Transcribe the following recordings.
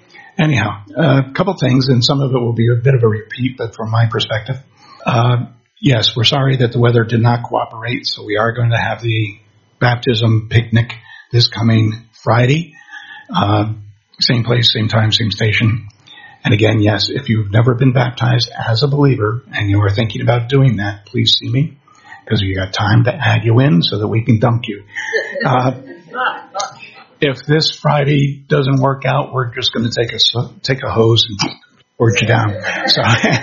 Anyhow, a couple things, and some of it will be a bit of a repeat, but from my perspective. Yes, we're sorry that the weather did not cooperate, so we are going to have the baptism picnic this coming Friday. Same place, same time, same station. And again, yes, if you've never been baptized as a believer and you are thinking about doing that, please see me, because we got time to add you in so that we can dunk you. If this Friday doesn't work out, we're just going to take a hose and squirt you down. So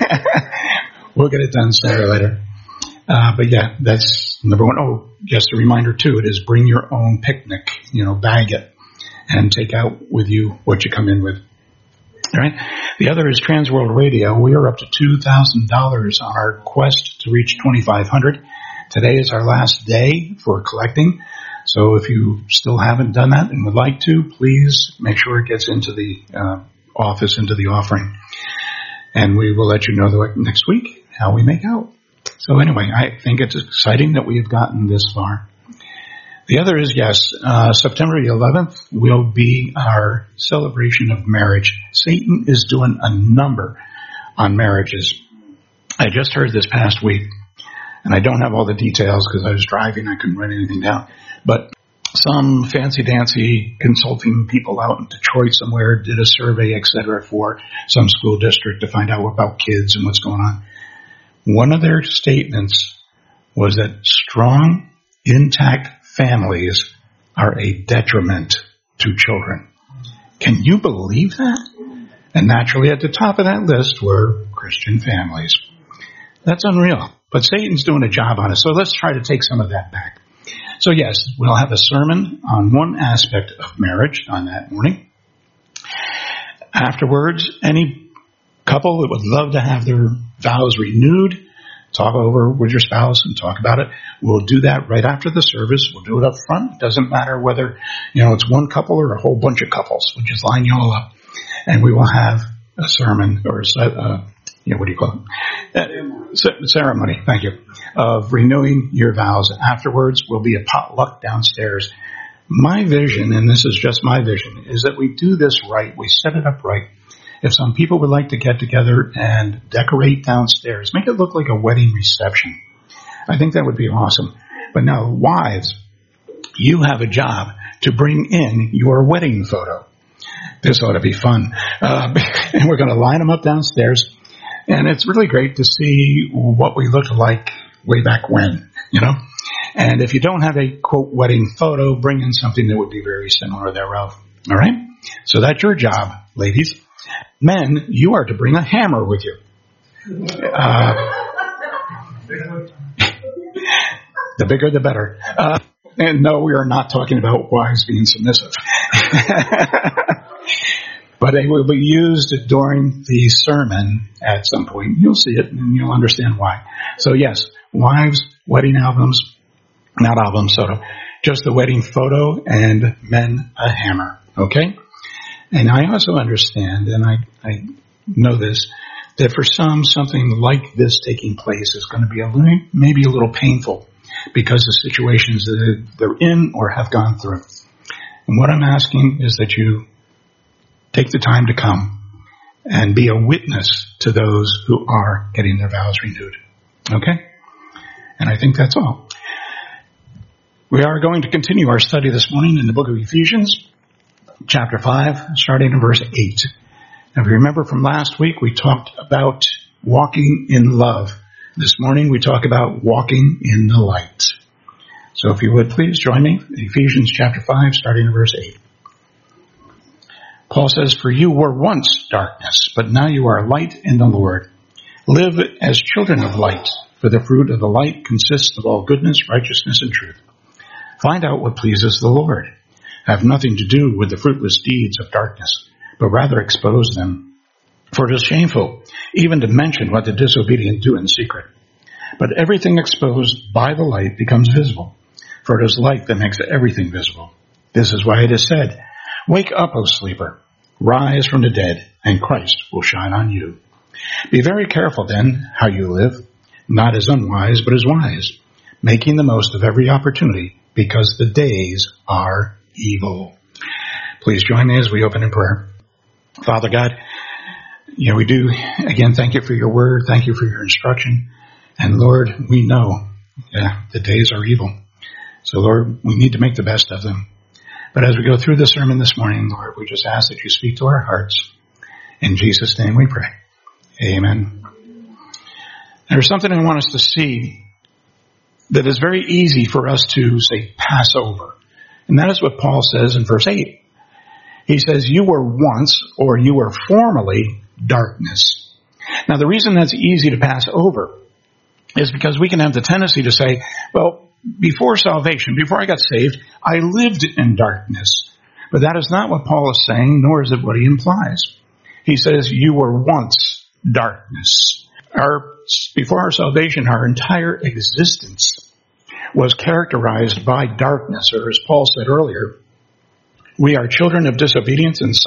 we'll get it done sooner or later. But yeah, that's number one. Oh, just a reminder too, it is bring your own picnic, bag it and take out with you what you come in with. All right. The other is Transworld Radio. We are up to $2,000 on our quest to reach 2,500. Today is our last day for collecting. So if you still haven't done that and would like to, please make sure it gets into the office, into the offering. And we will let you know next week how we make out. So anyway, I think it's exciting that we have gotten this far. The other is, yes, September 11th will be our celebration of marriage. Satan is doing a number on marriages. I just heard this past week, and I don't have all the details because I was driving. I couldn't write anything down. But some fancy-dancy consulting people out in Detroit somewhere did a survey, et cetera, for some school district to find out about kids and what's going on. One of their statements was that strong, intact families are a detriment to children. Can you believe that? And naturally at the top of that list were Christian families. That's unreal. But Satan's doing a job on us. So let's try to take some of that back. So yes, we'll have a sermon on one aspect of marriage on that morning. Afterwards, any couple that would love to have their vows renewed, talk over with your spouse and talk about it. We'll do that right after the service. We'll do it up front. It doesn't matter whether, it's one couple or a whole bunch of couples. We'll just line you all up. And we will have a sermon or what do you call it? Ceremony, thank you, of renewing your vows. Afterwards will be a potluck downstairs. My vision, and this is just my vision, is that we do this right. We set it up right. If some people would like to get together and decorate downstairs, make it look like a wedding reception, I think that would be awesome. But now, wives, you have a job to bring in your wedding photo. This ought to be fun. And we're going to line them up downstairs. And it's really great to see what we looked like way back when, And if you don't have a, quote, wedding photo, bring in something that would be very similar thereof. All right? So that's your job, ladies. Men, you are to bring a hammer with you. The bigger, the better. And no, we are not talking about wives being submissive. But they will be used during the sermon at some point. You'll see it and you'll understand why. So yes, wives, wedding albums, not albums, just the wedding photo, and men, a hammer. Okay? And I also understand, and I know this, that for some, something like this taking place is going to be maybe a little painful because of situations that they're in or have gone through. And what I'm asking is that you take the time to come and be a witness to those who are getting their vows renewed. Okay? And I think that's all. We are going to continue our study this morning in the book of Ephesians, chapter 5, starting in verse 8. Now, if you remember from last week, we talked about walking in love. This morning, we talk about walking in the light. So if you would, please join me. Ephesians chapter 5, starting in verse 8. Paul says, "For you were once darkness, but now you are light in the Lord. Live as children of light, for the fruit of the light consists of all goodness, righteousness, and truth. Find out what pleases the Lord. Have nothing to do with the fruitless deeds of darkness, but rather expose them. For it is shameful even to mention what the disobedient do in secret. But everything exposed by the light becomes visible, for it is light that makes everything visible. This is why it is said, 'Wake up, O sleeper, rise from the dead, and Christ will shine on you.' Be very careful then how you live, not as unwise, but as wise, making the most of every opportunity, because the days are evil." Please join me as we open in prayer. Father God, we do, again, thank you for your word. Thank you for your instruction. And Lord, we know the days are evil. So Lord, we need to make the best of them. But as we go through the sermon this morning, Lord, we just ask that you speak to our hearts. In Jesus' name we pray. Amen. There's something I want us to see that is very easy for us to, say, pass over. And that is what Paul says in verse 8. He says, you were once, or you were formerly, darkness. Now, the reason that's easy to pass over is because we can have the tendency to say, well, before salvation, before I got saved, I lived in darkness. But that is not what Paul is saying, nor is it what he implies. He says, you were once darkness. Before our salvation, our entire existence was characterized by darkness, or as Paul said earlier, we are children of disobedience and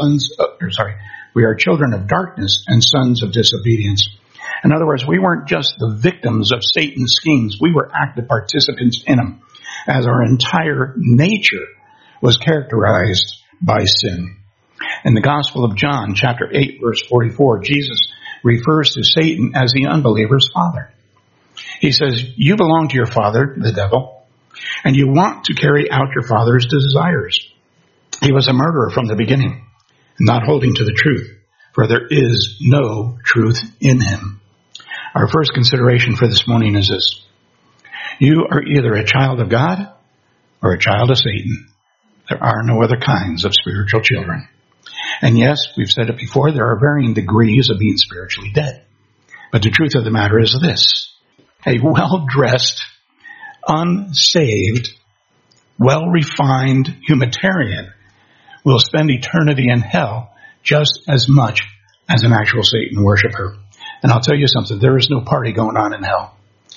we are children of darkness and sons of disobedience. In other words, we weren't just the victims of Satan's schemes. We were active participants in them, as our entire nature was characterized by sin. In the Gospel of John, chapter 8, verse 44, Jesus refers to Satan as the unbeliever's father. He says, you belong to your father, the devil, and you want to carry out your father's desires. He was a murderer from the beginning, not holding to the truth, for there is no truth in him. Our first consideration for this morning is this. You are either a child of God or a child of Satan. There are no other kinds of spiritual children. And yes, we've said it before, there are varying degrees of being spiritually dead. But the truth of the matter is this. A well-dressed, unsaved, well-refined humanitarian will spend eternity in hell just as much as an actual Satan worshiper. And I'll tell you something, there is no party going on in hell.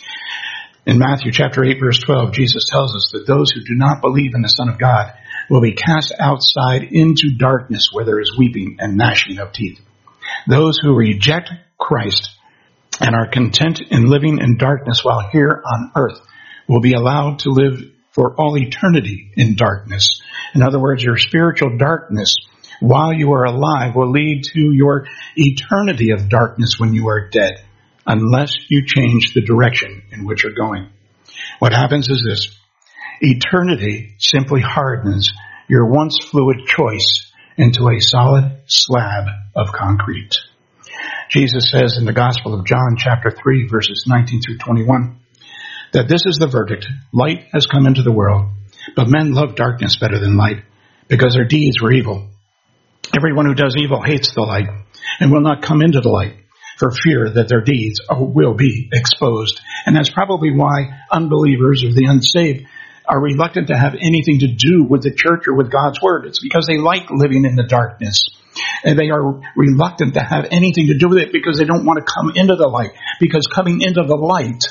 In Matthew chapter 8, verse 12, Jesus tells us that those who do not believe in the Son of God will be cast outside into darkness where there is weeping and gnashing of teeth. Those who reject Christ and are content in living in darkness while here on earth will be allowed to live for all eternity in darkness. In other words, your spiritual darkness while you are alive will lead to your eternity of darkness when you are dead, unless you change the direction in which you're going. What happens is this. Eternity simply hardens your once fluid choice into a solid slab of concrete. Jesus says in the Gospel of John, chapter 3, verses 19 through 21, that this is the verdict. Light has come into the world, but men love darkness better than light, because their deeds were evil. Everyone who does evil hates the light and will not come into the light for fear that their deeds will be exposed. And that's probably why unbelievers or the unsaved are reluctant to have anything to do with the church or with God's word. It's because they like living in the darkness. And they are reluctant to have anything to do with it because they don't want to come into the light. Because coming into the light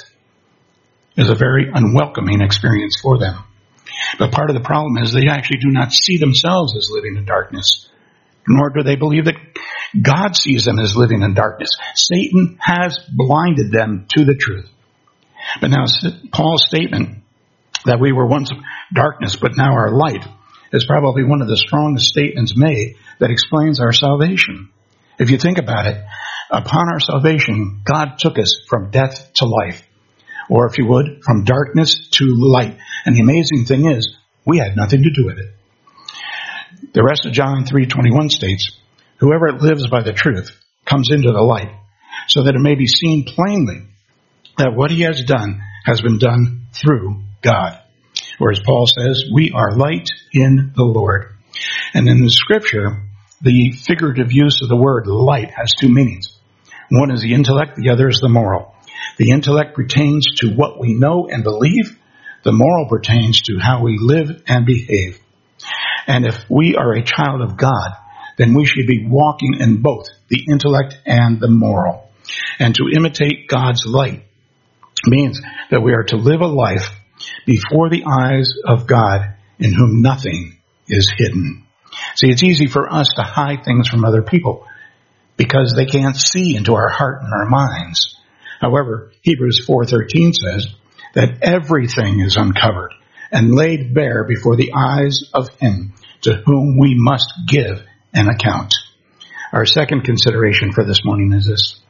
is a very unwelcoming experience for them. But part of the problem is they actually do not see themselves as living in darkness, nor do they believe that God sees them as living in darkness. Satan has blinded them to the truth. But now Paul's statement that we were once darkness but now are light is probably one of the strongest statements made that explains our salvation. If you think about it, upon our salvation, God took us from death to life. Or if you would, from darkness to light. And the amazing thing is, we had nothing to do with it. The rest of John 3:21 states, whoever lives by the truth comes into the light, so that it may be seen plainly that what he has done has been done through God. Or as Paul says, we are light in the Lord. And in the scripture, the figurative use of the word light has two meanings. One is the intellect, the other is the moral. The intellect pertains to what we know and believe. The moral pertains to how we live and behave. And if we are a child of God, then we should be walking in both the intellect and the moral. And to imitate God's light means that we are to live a life before the eyes of God in whom nothing is hidden. See, it's easy for us to hide things from other people because they can't see into our heart and our minds. However, Hebrews 4:13 says that everything is uncovered and laid bare before the eyes of him to whom we must give an account. Our second consideration for this morning is this.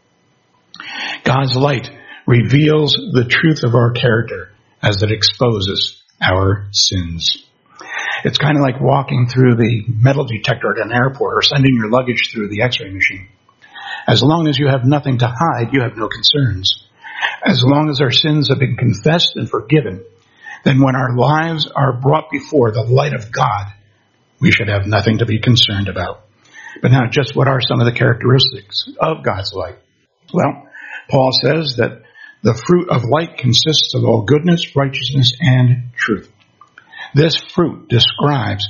God's light reveals the truth of our character as it exposes our sins. It's kind of like walking through the metal detector at an airport or sending your luggage through the x-ray machine. As long as you have nothing to hide, you have no concerns. As long as our sins have been confessed and forgiven, then when our lives are brought before the light of God, we should have nothing to be concerned about. But now, just what are some of the characteristics of God's light? Well, Paul says that the fruit of light consists of all goodness, righteousness, and truth. This fruit describes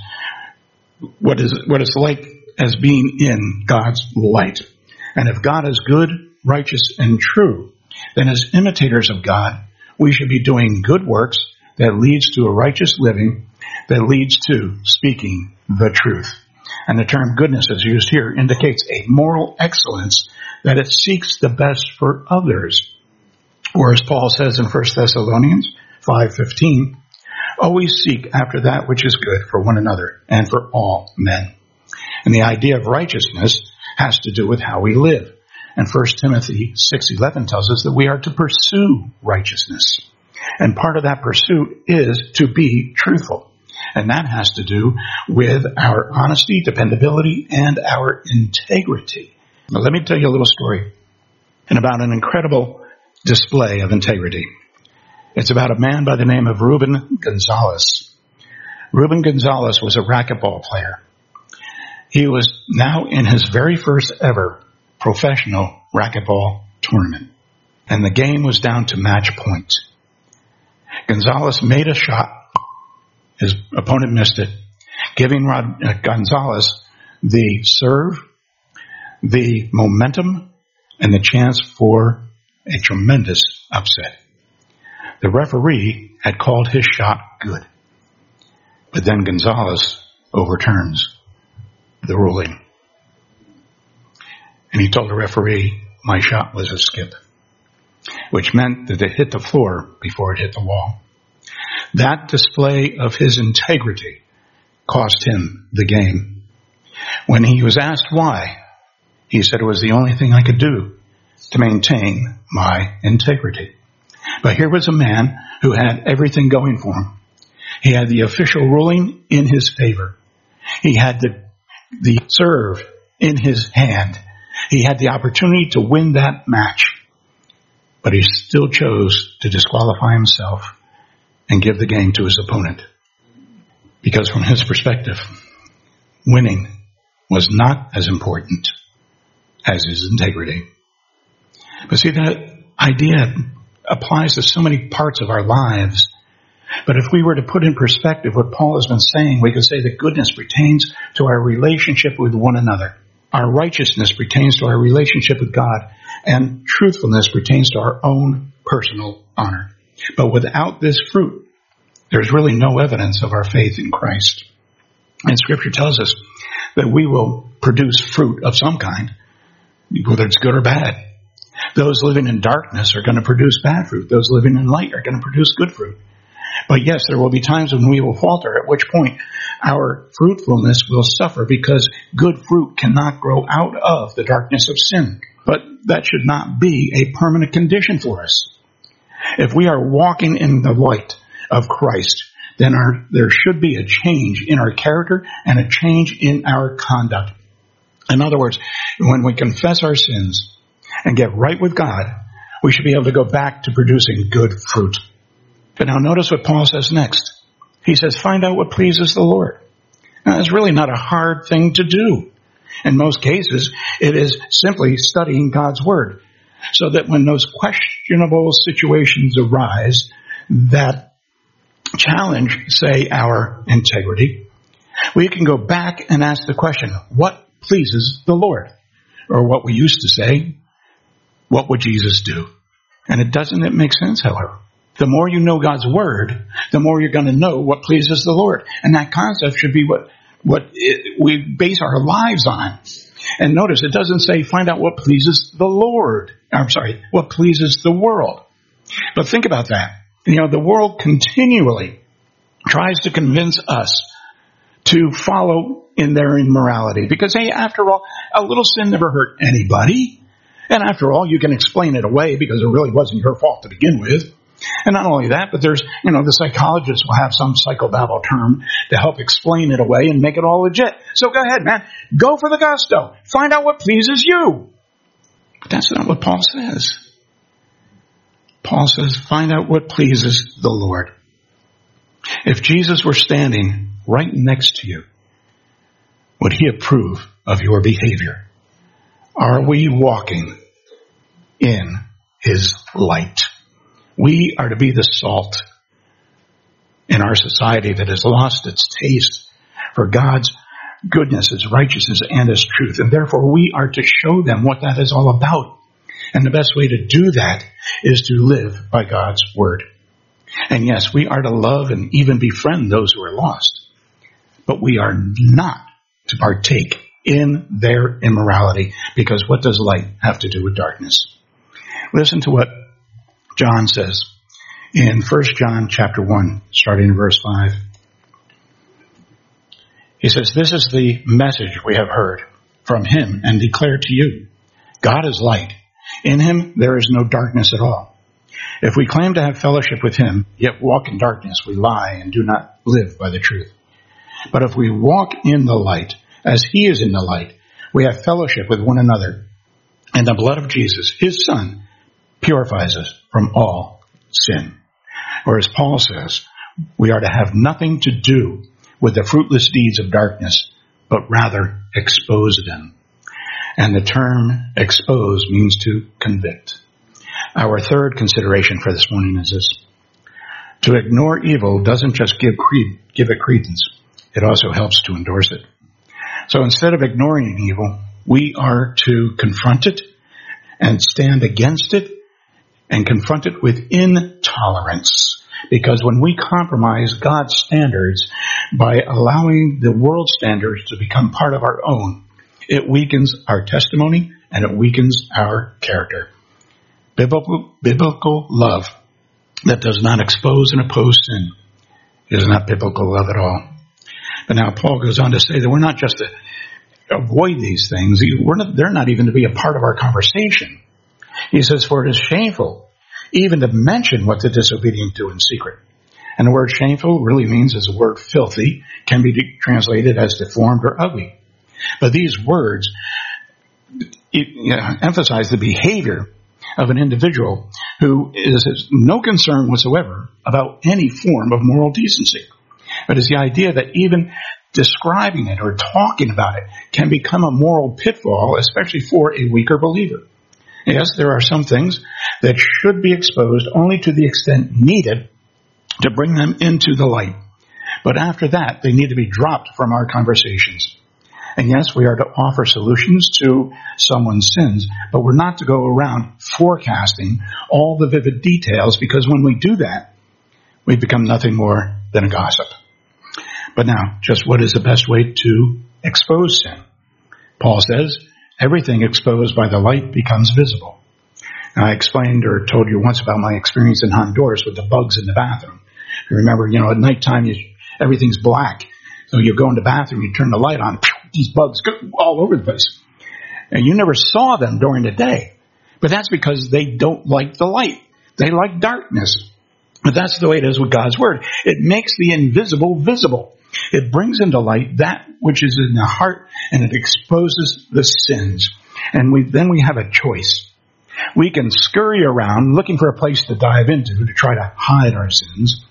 what it's like as being in God's light. And if God is good, righteous, and true, then as imitators of God, we should be doing good works that leads to a righteous living, that leads to speaking the truth. And the term goodness as used here indicates a moral excellence that it seeks the best for others. Or as Paul says in 1 Thessalonians 5:15, always seek after that which is good for one another and for all men. And the idea of righteousness has to do with how we live. And 1 Timothy 6:11 tells us that we are to pursue righteousness. And part of that pursuit is to be truthful. And that has to do with our honesty, dependability, and our integrity. Now, let me tell you a little story about an incredible display of integrity. It's about a man by the name of Ruben Gonzalez. Ruben Gonzalez was a racquetball player. He was now in his very first ever professional racquetball tournament. And the game was down to match point. Gonzalez made a shot. His opponent missed it, giving Gonzalez the serve, the momentum, and the chance for a tremendous upset. The referee had called his shot good. But then Gonzalez overturns the ruling. And he told the referee, my shot was a skip, which meant that it hit the floor before it hit the wall. That display of his integrity cost him the game. When he was asked why, he said it was the only thing I could do to maintain my integrity. But here was a man who had everything going for him. He had the official ruling in his favor. He had the serve in his hand. He had the opportunity to win that match. But he still chose to disqualify himself and give the game to his opponent. Because from his perspective, winning was not as important as his integrity. But see, that idea applies to so many parts of our lives. But if we were to put in perspective what Paul has been saying, we could say that goodness pertains to our relationship with one another. Our righteousness pertains to our relationship with God. And truthfulness pertains to our own personal honor. But without this fruit, there's really no evidence of our faith in Christ. And Scripture tells us that we will produce fruit of some kind, whether it's good or bad. Those living in darkness are going to produce bad fruit. Those living in light are going to produce good fruit. But yes, there will be times when we will falter, at which point our fruitfulness will suffer because good fruit cannot grow out of the darkness of sin. But that should not be a permanent condition for us. If we are walking in the light of Christ, then there should be a change in our character and a change in our conduct. In other words, when we confess our sins and get right with God, we should be able to go back to producing good fruit. But now notice what Paul says next. He says, find out what pleases the Lord. Now, it's really not a hard thing to do. In most cases, it is simply studying God's Word, so that when those questionable situations arise that challenge, say, our integrity, we can go back and ask the question, what pleases the Lord? Or what we used to say, what would Jesus do? And doesn't it make sense, however? The more you know God's Word, the more you're going to know what pleases the Lord. And that concept should be what we base our lives on. And notice, it doesn't say find out what pleases the Lord. What pleases the world. But think about that. The world continually tries to convince us to follow in their immorality. Because, hey, after all, a little sin never hurt anybody. And after all, you can explain it away because it really wasn't your fault to begin with. And not only that, but there's, the psychologists will have some psychobabble term to help explain it away and make it all legit. So go ahead, man. Go for the gusto. Find out what pleases you. But that's not what Paul says. Paul says, find out what pleases the Lord. If Jesus were standing right next to you, would he approve of your behavior? Are we walking in his light? We are to be the salt in our society that has lost its taste for God's goodness, his righteousness, and his truth. And therefore we are to show them what that is all about. And the best way to do that is to live by God's word. And yes, we are to love and even befriend those who are lost. But we are not to partake in their immorality, because what does light have to do with darkness? Listen to what John says in 1 John chapter 1, starting in verse 5. He says, this is the message we have heard from him and declare to you. God is light. In him there is no darkness at all. If we claim to have fellowship with him, yet walk in darkness, we lie and do not live by the truth. But if we walk in the light, as he is in the light, we have fellowship with one another. And the blood of Jesus, his son, purifies us from all sin. Or as Paul says, we are to have nothing to do with the fruitless deeds of darkness, but rather expose them. And the term expose means to convict. Our third consideration for this morning is this. To ignore evil doesn't just give it credence. It also helps to endorse it. So instead of ignoring evil, we are to confront it and stand against it and confront it with intolerance. Because when we compromise God's standards by allowing the world's standards to become part of our own, it weakens our testimony and it weakens our character. Biblical love that does not expose and oppose sin is not biblical love at all. But now Paul goes on to say that we're not just to avoid these things. They're not even to be a part of our conversation. He says, for it is shameful even to mention what the disobedient do in secret. And the word shameful really means, as the word filthy, can be translated as deformed or ugly. But these words emphasize the behavior of an individual who has no concern whatsoever about any form of moral decency. But it's the idea that even describing it or talking about it can become a moral pitfall, especially for a weaker believer. Yes, there are some things that should be exposed only to the extent needed to bring them into the light. But after that, they need to be dropped from our conversations. And yes, we are to offer solutions to someone's sins, but we're not to go around forecasting all the vivid details, because when we do that, we become nothing more than a gossip. But now, just what is the best way to expose sin? Paul says, everything exposed by the light becomes visible. Now, I explained or told you once about my experience in Honduras with the bugs in the bathroom. If you remember, at nighttime, everything's black. So you go in the bathroom, you turn the light on, these bugs go all over the place. And you never saw them during the day. But that's because they don't like the light. They like darkness. But that's the way it is with God's word. It makes the invisible visible. It brings into light that which is in the heart, and it exposes the sins. And then we have a choice. We can scurry around looking for a place to dive into to try to hide our sins,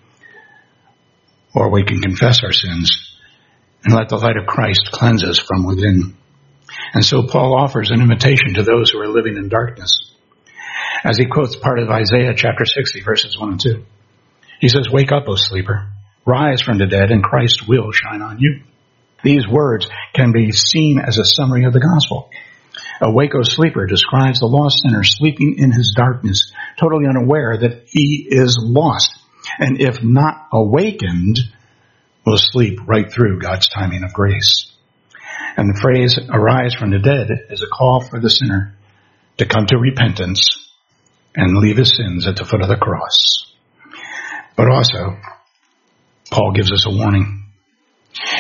or we can confess our sins and let the light of Christ cleanse us from within. And so Paul offers an invitation to those who are living in darkness, as he quotes part of Isaiah chapter 60, verses 1 and 2. He says, wake up, O sleeper, rise from the dead, and Christ will shine on you. These words can be seen as a summary of the gospel. Awake, O sleeper describes the lost sinner sleeping in his darkness, totally unaware that he is lost. And if not awakened, will sleep right through God's timing of grace. And the phrase, arise from the dead, is a call for the sinner to come to repentance and leave his sins at the foot of the cross. But also, Paul gives us a warning.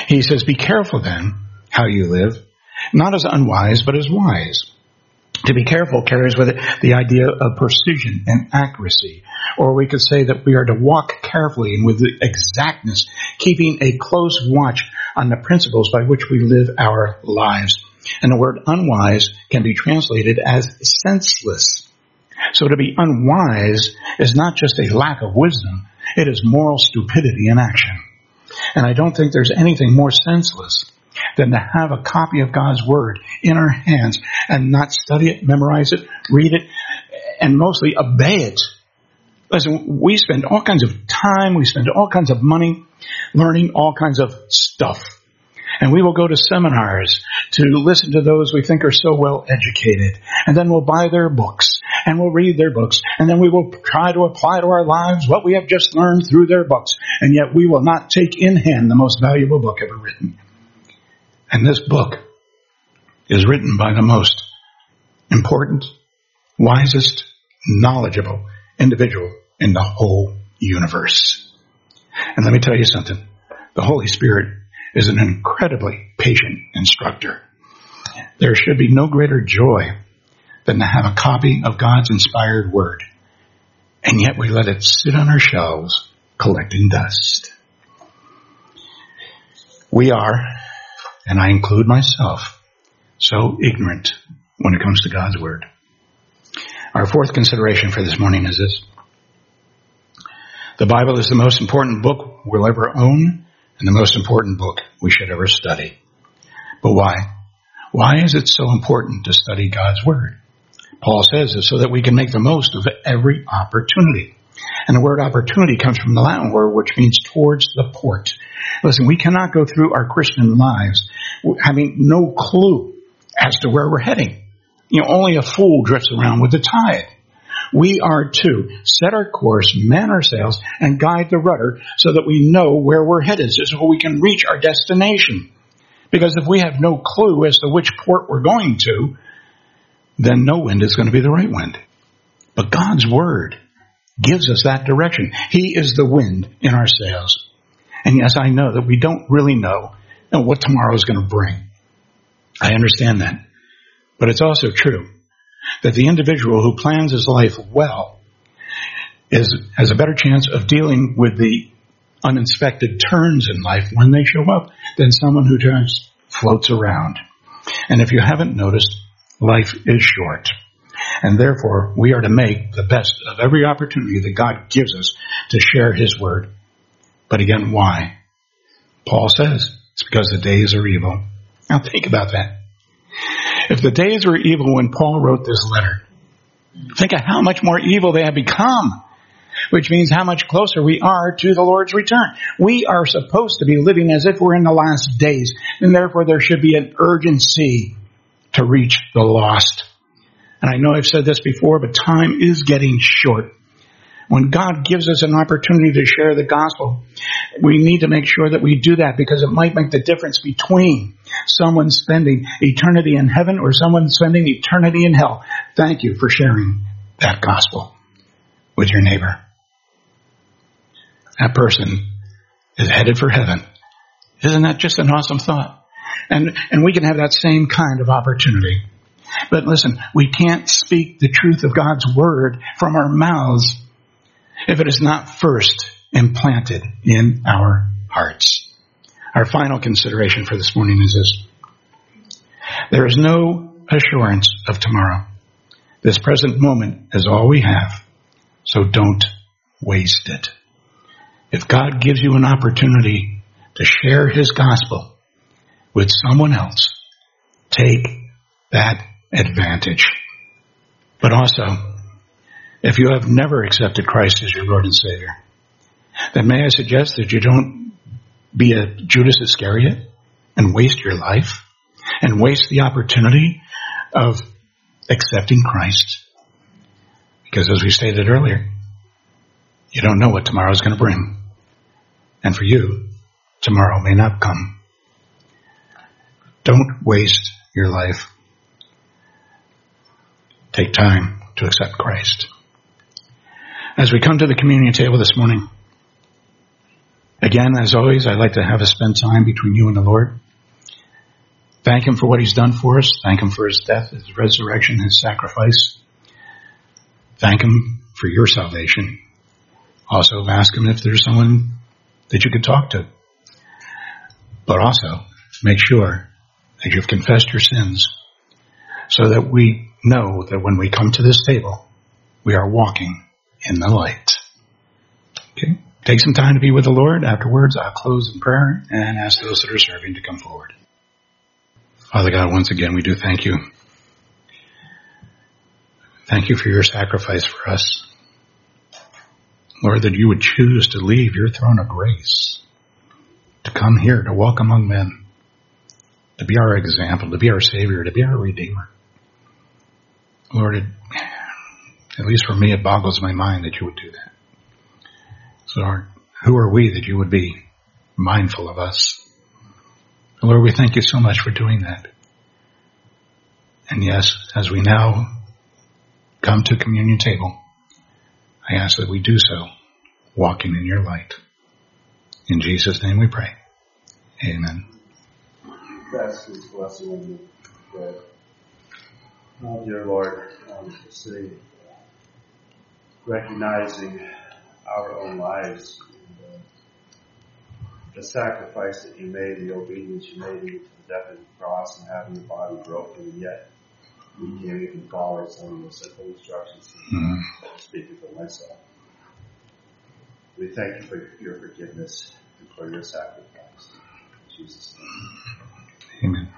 He says, be careful then how you live, not as unwise, but as wise. To be careful carries with it the idea of precision and accuracy. Or we could say that we are to walk carefully and with exactness, keeping a close watch on the principles by which we live our lives. And the word unwise can be translated as senseless. So to be unwise is not just a lack of wisdom, it is moral stupidity in action. And I don't think there's anything more senseless than to have a copy of God's Word in our hands and not study it, memorize it, read it, and mostly obey it. Listen, we spend all kinds of time, we spend all kinds of money learning all kinds of stuff. And we will go to seminars to listen to those we think are so well educated. And then we'll buy their books and we'll read their books. And then we will try to apply to our lives what we have just learned through their books. And yet we will not take in hand the most valuable book ever written. And this book is written by the most important, wisest, knowledgeable individual in the whole universe. And let me tell you something. The Holy Spirit is an incredibly patient instructor. There should be no greater joy than to have a copy of God's inspired Word. And yet we let it sit on our shelves collecting dust. We are, and I include myself, so ignorant when it comes to God's Word. Our fourth consideration for this morning is this. The Bible is the most important book we'll ever own and the most important book we should ever study. But why? Why is it so important to study God's Word? Paul says it's so that we can make the most of every opportunity. And the word opportunity comes from the Latin word which means towards the port. Listen, we cannot go through our Christian lives having no clue as to where we're heading. Only a fool drifts around with the tide. We are to set our course, man our sails, and guide the rudder so that we know where we're headed, so we can reach our destination. Because if we have no clue as to which port we're going to, then no wind is going to be the right wind. But God's Word gives us that direction. He is the wind in our sails. And yes, I know that we don't really know what tomorrow is going to bring. I understand that. But it's also true that the individual who plans his life well has a better chance of dealing with the unexpected turns in life when they show up than someone who just floats around. And if you haven't noticed, life is short. And therefore, we are to make the best of every opportunity that God gives us to share His Word. But again, why? Paul says it's because the days are evil. Now think about that. If the days were evil when Paul wrote this letter, think of how much more evil they have become, which means how much closer we are to the Lord's return. We are supposed to be living as if we're in the last days, and therefore there should be an urgency to reach the lost. And I know I've said this before, but time is getting short. When God gives us an opportunity to share the gospel, we need to make sure that we do that because it might make the difference between someone spending eternity in heaven or someone spending eternity in hell. Thank you for sharing that gospel with your neighbor. That person is headed for heaven. Isn't that just an awesome thought? And we can have that same kind of opportunity. But listen, we can't speak the truth of God's Word from our mouths if it is not first implanted in our hearts. Our final consideration for this morning is this. There is no assurance of tomorrow. This present moment is all we have, so don't waste it. If God gives you an opportunity to share His gospel with someone else, take that advantage. But also, if you have never accepted Christ as your Lord and Savior, then may I suggest that you don't be a Judas Iscariot and waste your life and waste the opportunity of accepting Christ. Because as we stated earlier, you don't know what tomorrow is going to bring. And for you, tomorrow may not come. Don't waste your life. Take time to accept Christ. As we come to the communion table this morning, Again, as always, I'd like to have us spend time between you and the Lord. Thank him for what he's done for us. Thank him for his death, his resurrection, his sacrifice. Thank him for your salvation. Also ask him if there's someone that you could talk to. But also make sure that you've confessed your sins so that we know that when we come to this table, we are walking in the light. Okay? Take some time to be with the Lord. Afterwards, I'll close in prayer and ask those that are serving to come forward. Father God, once again, we do thank you. Thank you for your sacrifice for us. Lord, that you would choose to leave your throne of grace, to come here, to walk among men, to be our example, to be our Savior, to be our Redeemer. Lord, at least for me, it boggles my mind that you would do that. So, Lord, who are we that you would be mindful of us? Lord, we thank you so much for doing that. And yes, as we now come to communion table, I ask that we do so, walking in your light. In Jesus' name we pray. Amen. That's his blessing on the bread. Oh, dear Lord, say, recognizing our own lives and the sacrifice that you made, the obedience you made to the death of the cross and having your body broken, and yet you can't even follow some of the simple instructions speaking for myself. We thank you for your forgiveness and for your sacrifice. In Jesus' name. Amen.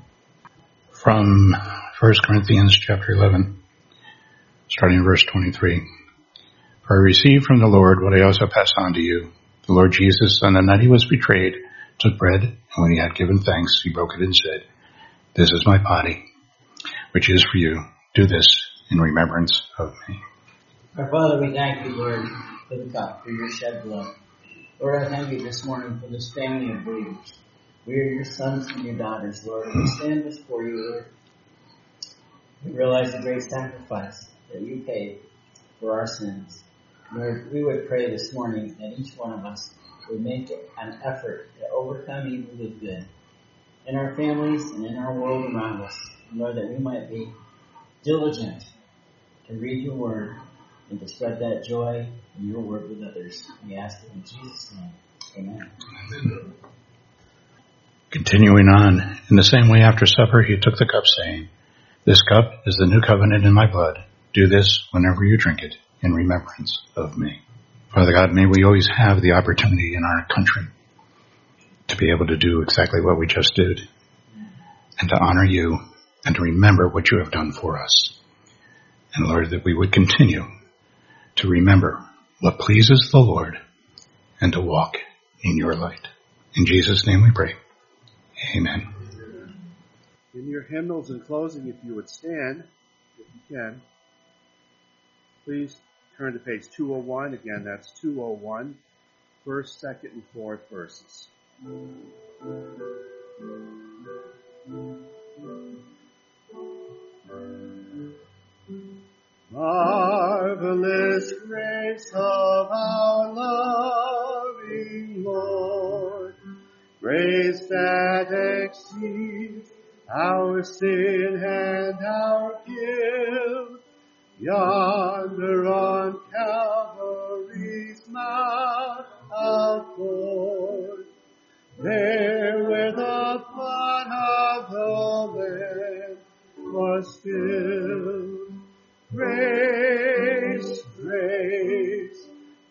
From 1 Corinthians chapter 11, starting in verse 23. For I received from the Lord what I also passed on to you. The Lord Jesus, on the night he was betrayed, took bread, and when he had given thanks, he broke it and said, "This is my body, which is for you. Do this in remembrance of me." Our Father, we thank you, Lord, for the cup, for your shed blood. Lord, I thank you this morning for this family of believers. We are your sons and your daughters, Lord, and we stand before you, Lord. We realize the great sacrifice that you paid for our sins. Lord, we would pray this morning that each one of us would make an effort to overcome evil with good in our families and in our world around us. Lord, that we might be diligent to read your word and to spread that joy in your word with others. We ask it in Jesus' name. Amen. Amen. Continuing on, in the same way after supper, he took the cup, saying, "This cup is the new covenant in my blood. Do this whenever you drink it in remembrance of me." Father God, may we always have the opportunity in our country to be able to do exactly what we just did and to honor you and to remember what you have done for us. And Lord, that we would continue to remember what pleases the Lord and to walk in your light. In Jesus' name we pray. Amen. In your hymnals in closing, if you would stand, if you can, please turn to page 201. Again, that's 201, first, second, and fourth verses. Marvelous grace of our loving Lord, grace that exceeds our sin and our guilt, yonder on Calvary's mount outpoured, there where the blood of the Lamb was spilled. Grace, grace,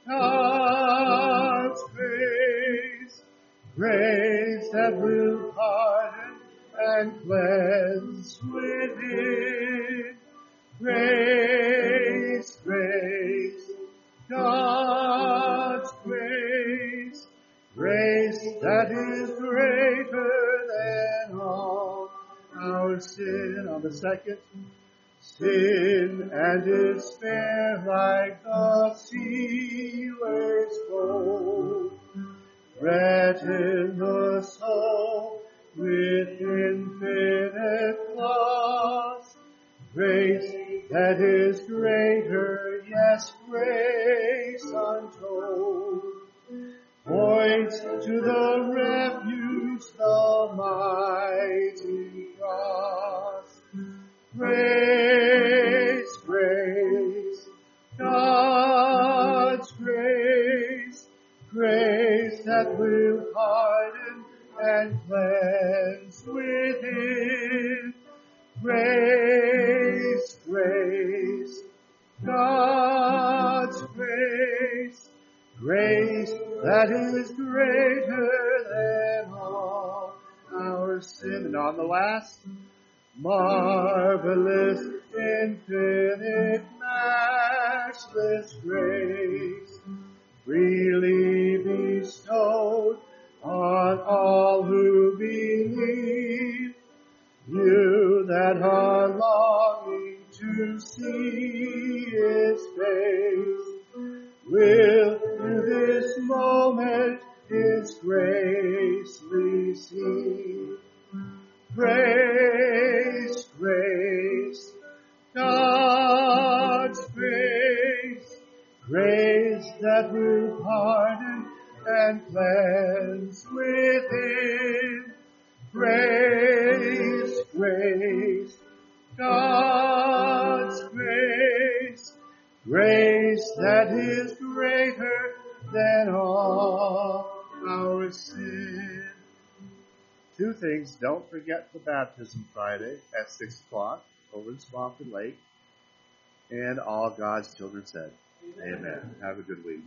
God's grace, grace that will pardon and cleanse within. Grace, grace, God's grace, grace that is greater than all our sin. On the second, sin and despair like the sea waves flow, threaten the soul with infinite loss. Grace that is greater, yes, grace untold, points Grace, grace, God's grace, grace that will pardon and cleanse within. Grace, grace, God's grace, grace that is greater than all our sin. And on the last, marvelous, infinite, matchless grace, freely bestowed on all who believe. You that are longing to see His face, will through this moment His grace receive. Grace, grace, God's grace, grace that will pardon and cleanse within. Grace, grace, God's grace, grace that is greater than all our sin. Two things. Don't forget the baptism Friday at 6 o'clock over in Swampton Lake. And all God's children said, Amen. Have a good week.